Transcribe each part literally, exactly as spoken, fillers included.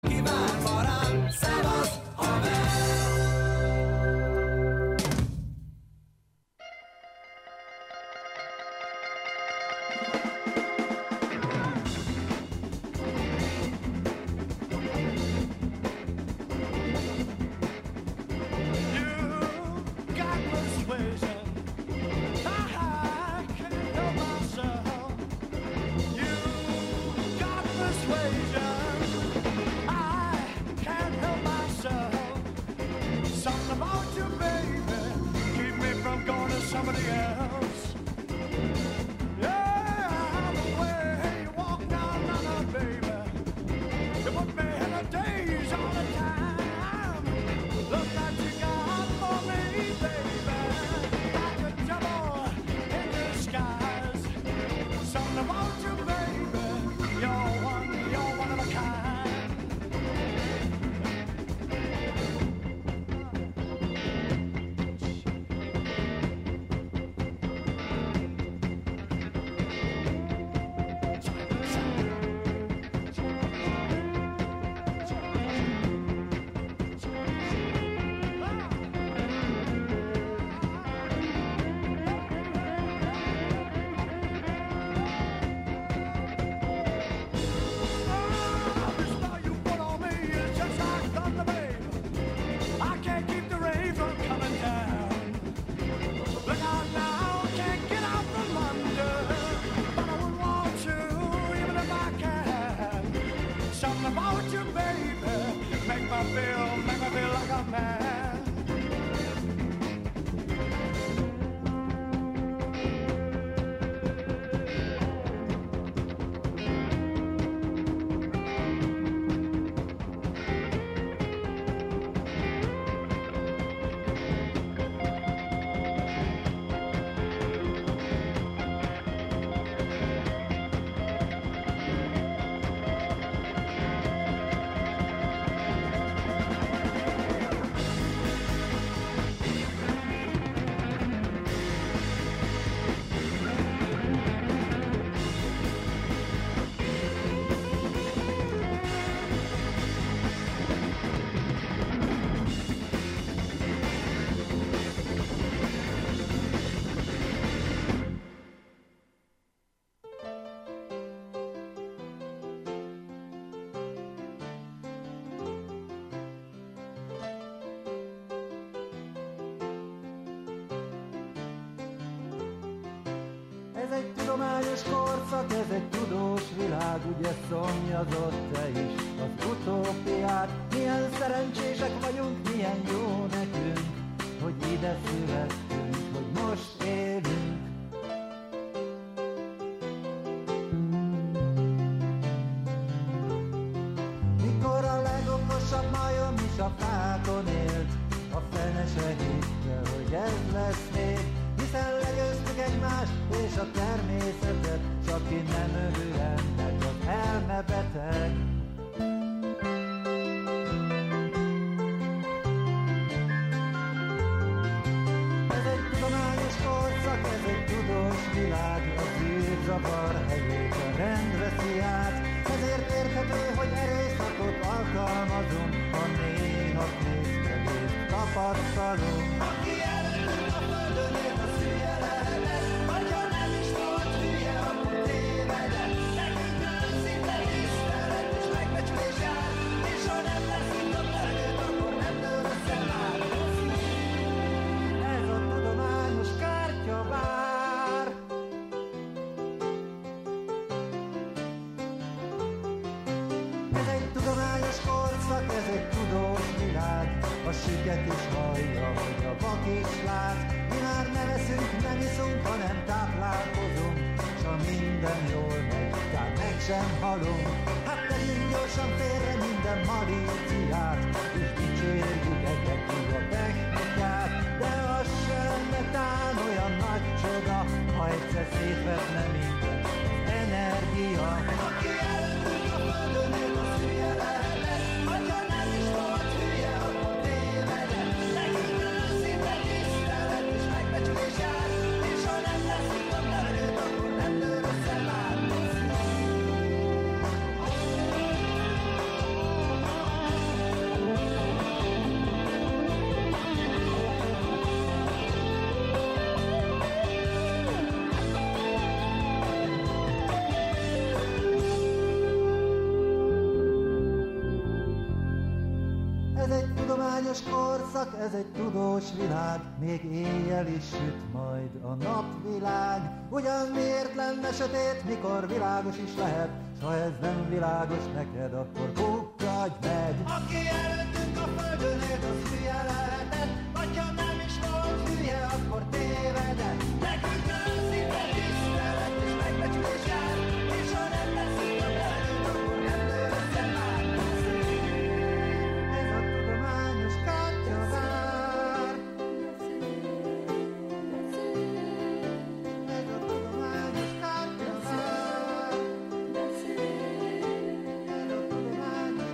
Kíván ma rám, szevasz, haver! Somebody else. Yeah, the way you walk down on her, baby. You put me in a daze all the time. Look that you got for me, baby. Like a devil in disguise. Something about you, baby. You're one, you're one of a kind. Ez egy tudományos korszak, ez egy tudós világ, ugye szomjazott te is az utópiát. Milyen szerencsések vagyunk, milyen jó nekünk, hogy ide születtünk, hogy most élünk. Mikor a legokosabb majom is a fákon élt, a fene se hitte, hogy ez lesz még. Hiszen legyőztük egymást és a természetet, csak ki nem örül ennek, az elmebeteg. Ez egy tudományos korszak, ez egy tudós világ, a zűrzavar helyét a rend veszi át. Ezért érthető, hogy erőszakot alkalmazunk, ha néha készkedést tapasztalunk. Aki előtt a földön él, az hülye lehetett, vagy ha nem is volt hülye, akkor tévedett. Nekünk őszinte tisztelet és megbecsülés jár, és ha nem leszünk a felnőtt, akkor nem dől össze már. Ez a tudományos kártyavár. Ez egy tudományos korszak, ez egy tudós világ, a süket is hallja, hogy a vak is lát. Mi már nem eszünk, nem iszunk, hanem táplálkozunk, s ha minden jól megy, tehát meg sem halunk. Hát tegyünk gyorsan félre minden malíciát, és dicsérjük egyekig a technikát. De az sem metán olyan nagy csoda, ha egyszer szétvetne minden az energia. Aki előttünk a földön él, az hülye lehetett, vagy ha nem is volt hülye, akkor tévedett. Nekünk őszinte tisztelet és megbecsülés jár, és ha nem leszünk a felnőtt, akkor nem dől össze már. Ez egy tudományos korszak, ez egy tudós világ, még éjjel is süt majd a napvilág. Ugyan miért lenne sötét, mikor világos is lehet, s ha ez nem világos neked, akkor pukkadj meg. Aki előttünk a földön élt, az hülye lehetett, vagy ha nem is volt hülye, akkor tévedett. Nekünk őszinte tisztelet és megbecsülés jár, és ha nem leszünk a földön, akkor ettől össze már beszélünk. Ez a tudományos katyavár. Ez a tudományos katyavár. Ez a tudományos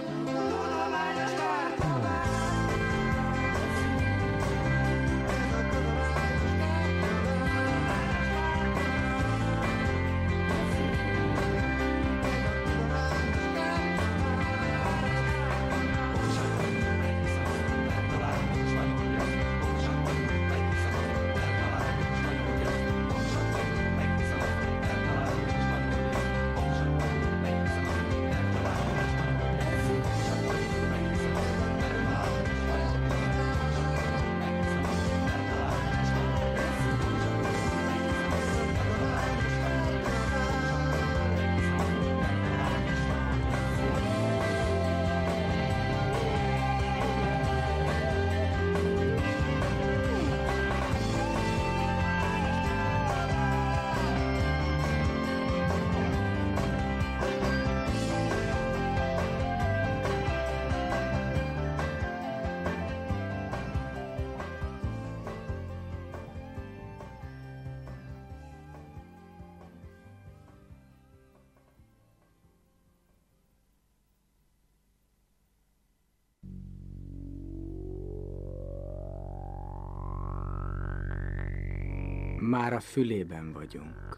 Már a fülében vagyunk.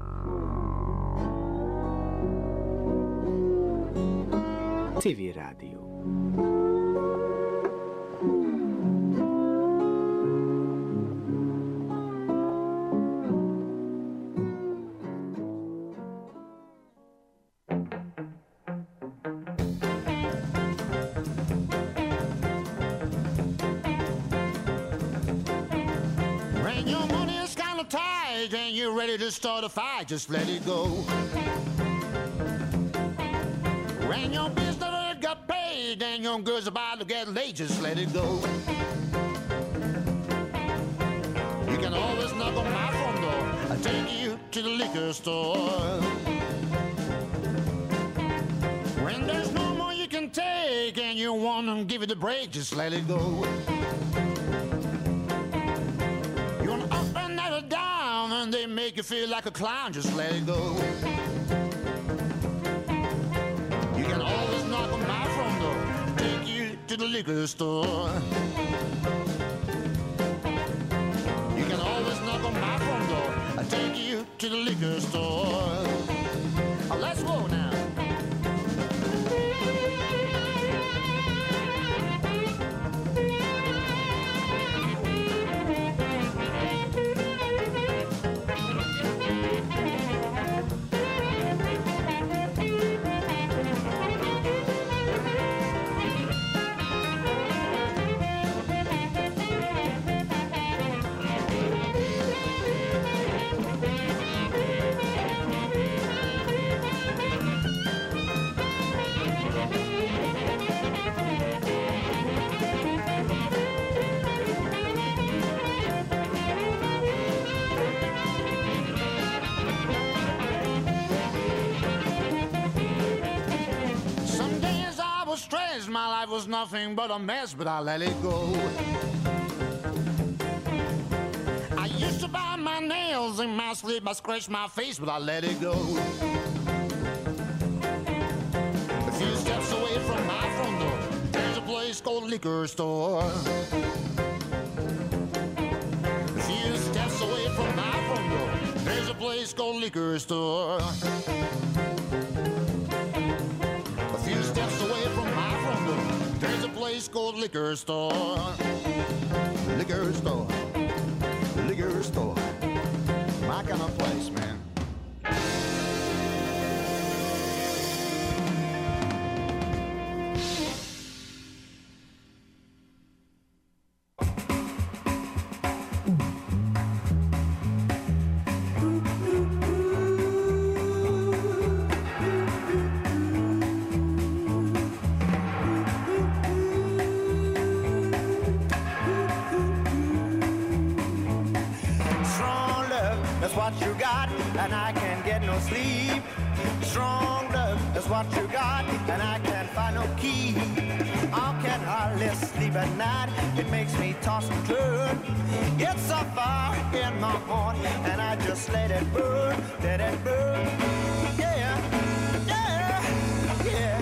Civil Rádió. And you're ready to start a fight, just let it go. When your business got paid and your girl's about to get late, just let it go. You can always knock on my front door, I'll take you to the liquor store. When there's no more you can take and you want to give it a break, just let it go. You want up and never down and they make you feel like a clown, just let it go. You can always knock on my front door, take you to the liquor store. You can always knock on my front door, I'll take you to the liquor store. Oh, let's go now. My life was nothing but a mess, but I let it go. I used to bite my nails in my sleep, I scratched my face, but I let it go. A few steps away from my front door, there's a place called liquor store. A few steps away from my front door, there's a place called liquor store. A few steps away from my front door, there's a place called liquor store. Liquor store, liquor store, my kind of place, man. Thank you. got, and I can't get no sleep. Strong love is what you got, and I can't find no key. I can hardly sleep at night, it makes me toss and turn. It's so far in my heart, and I just let it burn, let it burn. Yeah, yeah, yeah.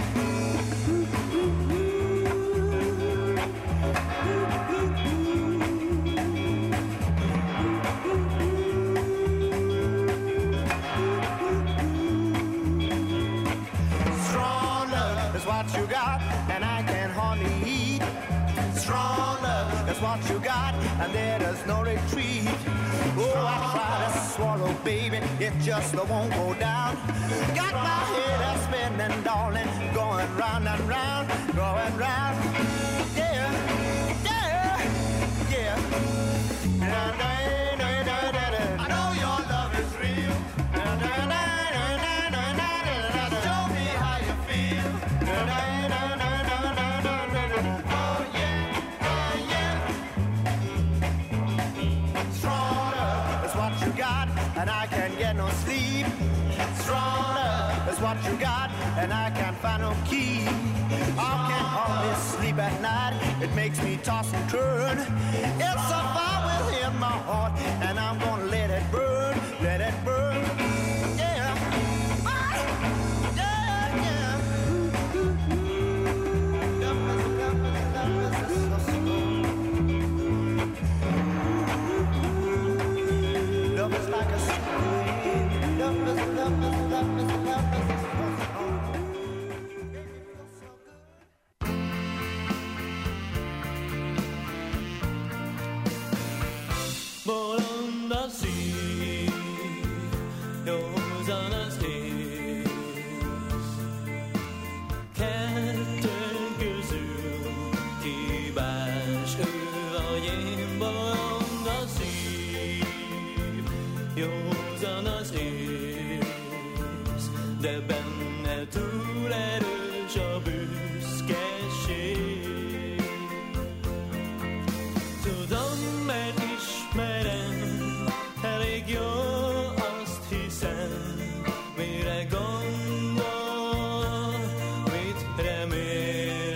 What you got, and I can hardly eat. Strong love is what you got, and there is no retreat. Oh, I try to swallow, baby, it just won't go down. Got my head a spinning, darling, going round and round, going round. Yeah, yeah, yeah. I know your love is real. Show me how you feel. Oh yeah, oh yeah. Strong love is what you got, and I can't get no sleep. Strong love is what you got, and I can't find no key. I can't hardly sleep at night, it makes me toss and turn. It's a fire within my heart, and I'm gonna let it burn, let it burn. Yeah, ah, yeah, yeah. Love is like a stream. Love is, love is, love is, love is. Bolond a szív, józan az ész. Kettőnk közül kibás ő vagy én. Bolond a szív, józan az ész, de benne túl erős a büszkeség. Tudom, mert ismerem, elég jó, azt hiszem, mire gondol, mit remél.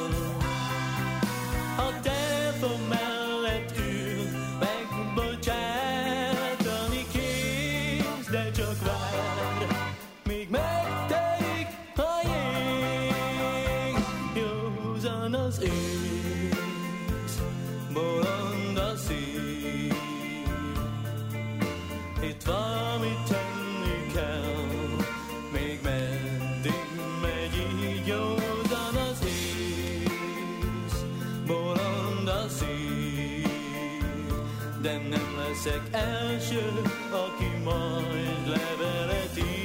A telefon mellett ül, megbocsátani kész, de csak vár, míg megtelik a jég. Józan az ész, bolond a szív. Itt valamit tenni kell, még meddig megy így. Józan az ész, bolond a szív, de nem leszek első, aki majd levelet ír.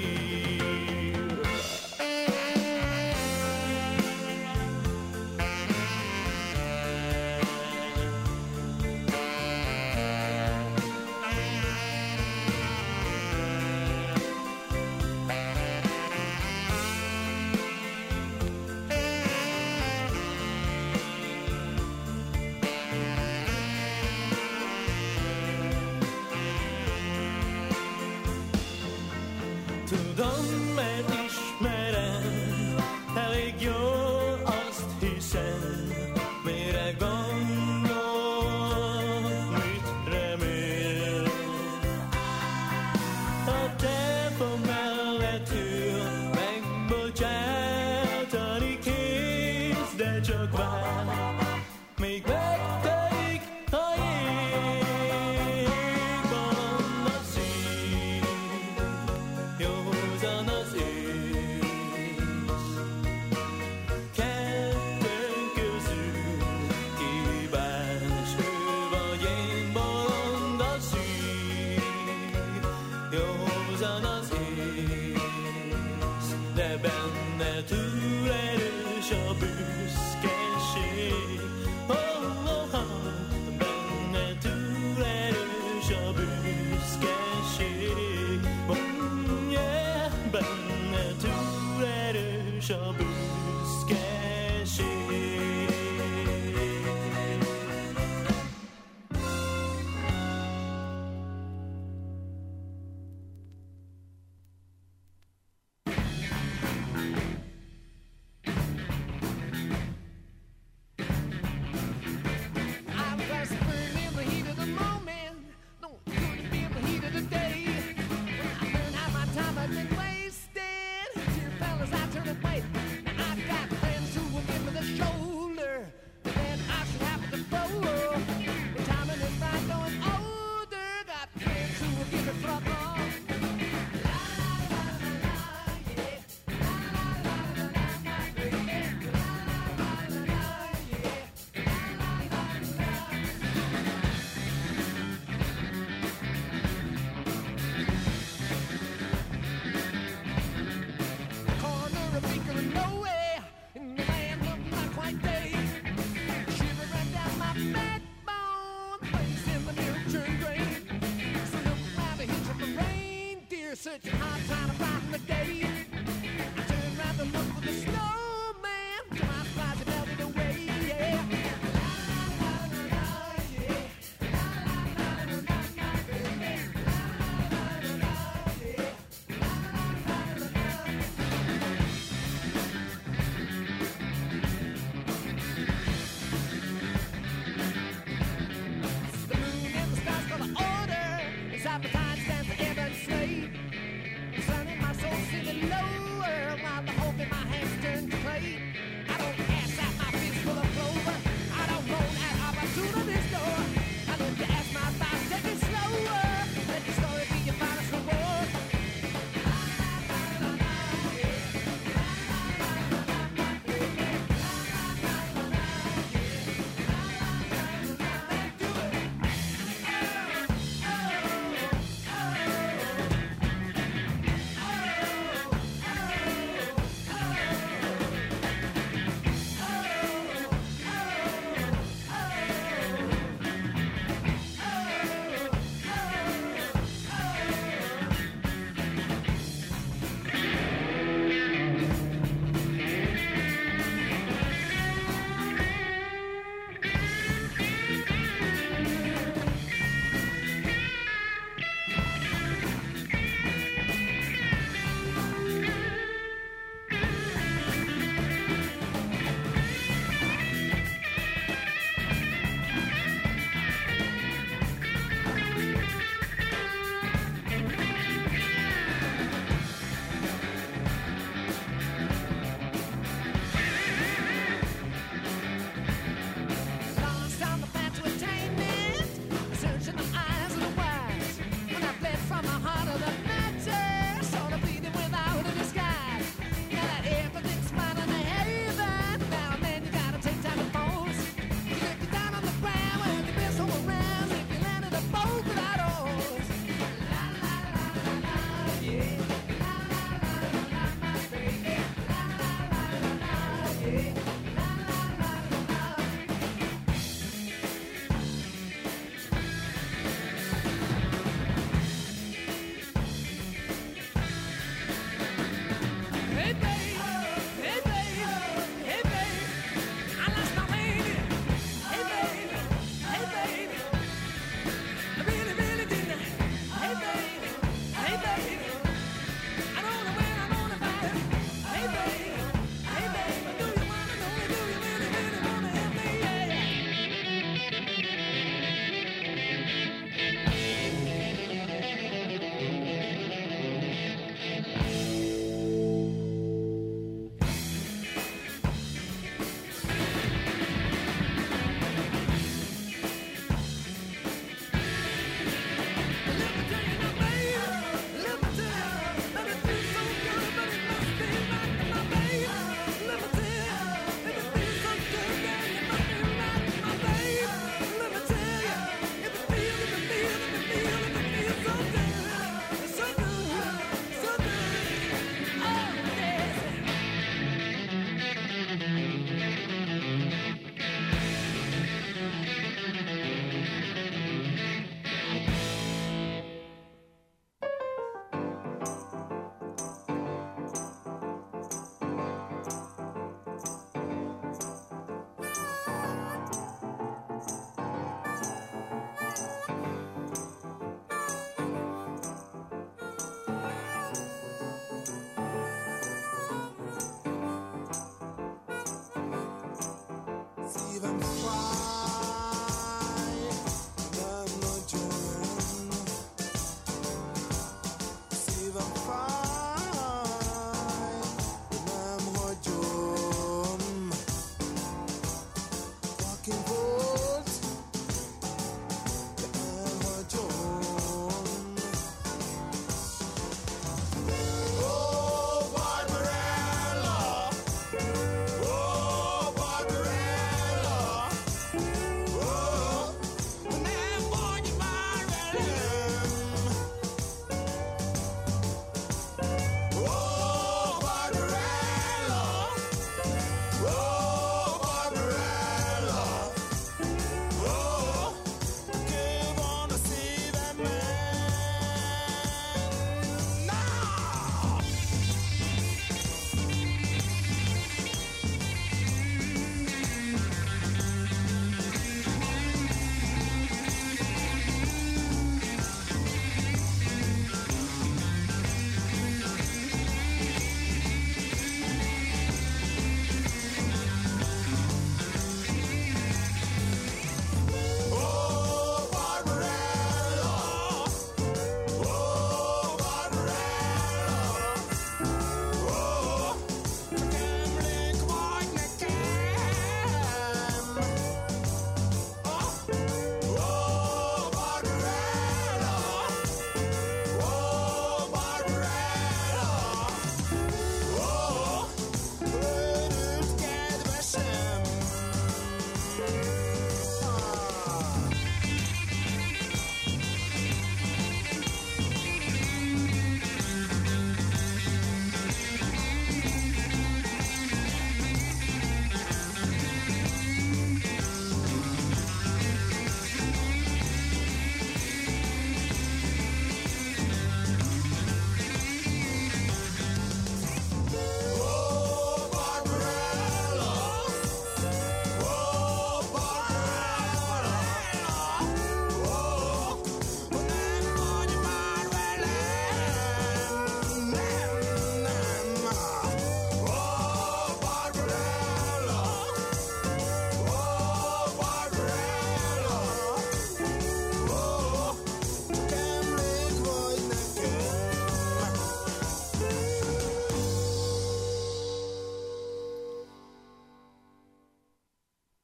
Tudom, mert ismerem, elég jó, azt hiszem, mire gondol, mit remél. A telefon mellett ül, megbocsátani kész, de csak vár, még megtelik a jég. Bolond a szív, józan az ész. Kettőnk közül kibás, ő vagy én. Bolond a szív, józan az ész, de benne túl erős a büszkeség. Oh, oh. trying to brighten the day. I turned around to look for the snowman. To my surprise, it melted away. Yeah. The moon and the stars got the order. It's appetite stands for ebb and slave. The sun in my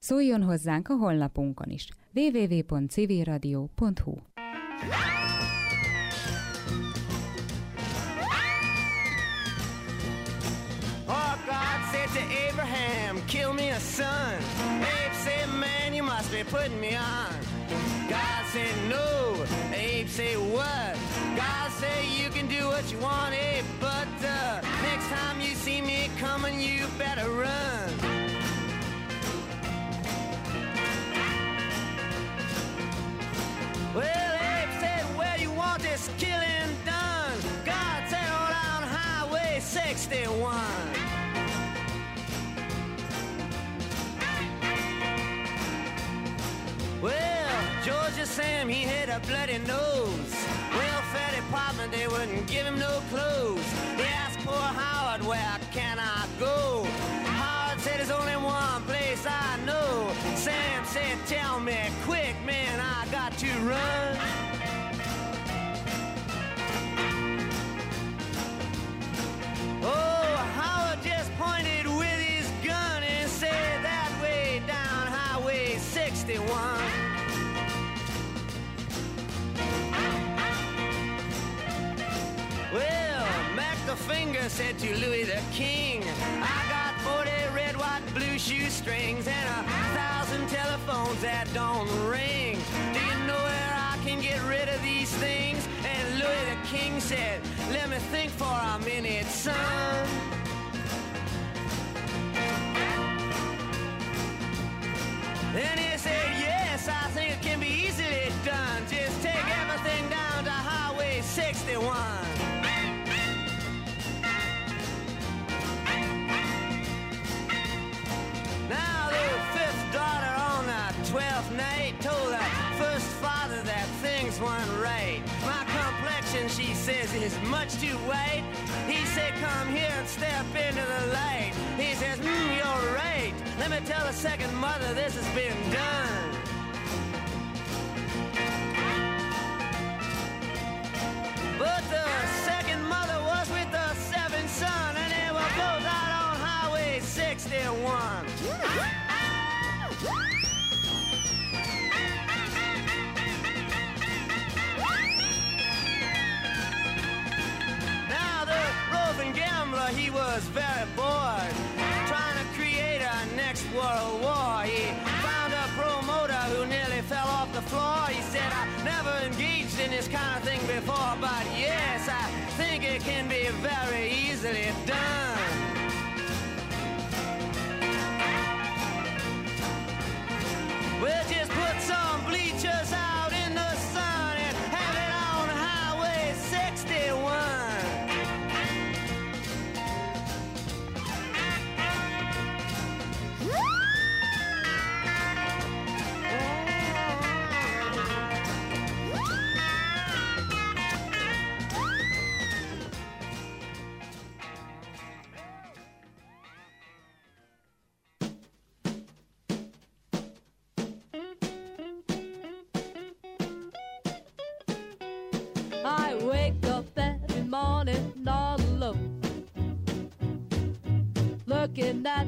Szóljon hozzánk a honlapunkon is. double-u double-u double-u pont civilradio pont hu. Oh, God said to Abraham, kill me a son. Abe said, man, you must be putting me on. God said, no. Abe said, what? God said, you can do what you want, Abe, but uh, next time you see me coming, you better run. Well, Abe said, where you want this killing done? God said, on down Highway sixty-one. Well, Georgia Sam, he had a bloody nose. Welfare department, they wouldn't give him no clothes. They asked poor Howard, where can I go? Howard said, there's only one place I know. Sam said, tell me quick, man, I got to run. Oh, Howard just pointed with his gun and said, that way down Highway sixty-one. Well, Mac the Finger said to Louis the King, I got forty red, white, blue shoestrings and a thousand telephones that don't ring. Do you know where I can get rid of these things? And Louis the King said, let me think for a minute, son. Then he said, yes, I think it can be easily done. Just take everything down to Highway sixty-one. Now the fifth daughter on the twelfth night told the first father that things weren't right. My complexion, she says, is much too white. He said, come here and step into the light. He says, mm, you're right. Let me tell the second mother this has been done. But the second mother was with the seventh son, and they were both out on Highway sixty-one. Now the roving gambler, he was very bored, trying to create a next world war. He found a promoter who nearly fell off the floor. He said, I never engaged in this kind of thing before, but yes, I think it can be very easily done. We'll just put some bleachers out in the sun and have it on Highway sixty-one. I wake up every morning all alone, looking at